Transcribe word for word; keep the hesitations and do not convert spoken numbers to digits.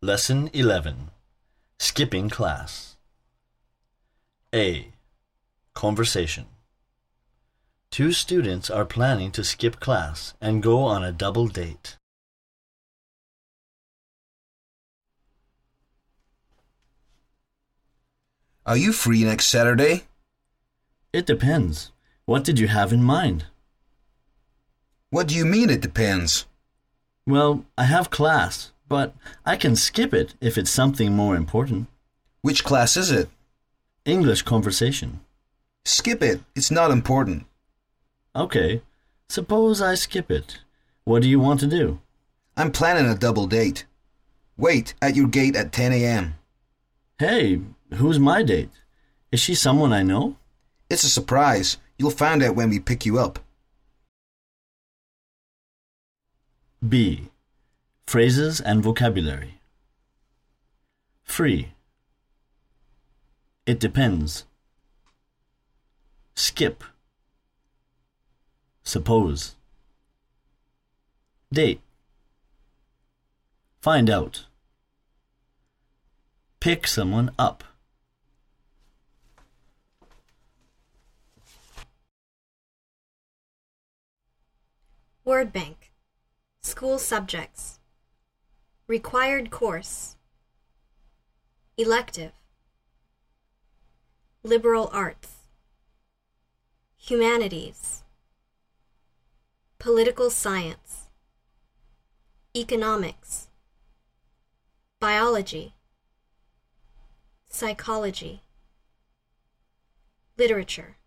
Lesson eleven. Skipping class. A. Conversation. Two students are planning to skip class and go on a double date. Are you free next Saturday? It depends. What did you have in mind? What do you mean it depends? Well, I have class, but I can skip it if it's something more important. Which class is it? English conversation. Skip it. It's not important. Okay, suppose I skip it. What do you want to do? I'm planning a double date. Wait at your gate at ten a.m. Hey, who's my date? Is she someone I know? It's a surprise. You'll find out when we pick you up. B. Phrases and vocabulary. Free. It depends. Skip. Suppose. Date. Find out. Pick someone up. Word bank. School subjects. Required course. Elective. Liberal arts. Humanities. Political science. Economics. Biology. Psychology. Literature.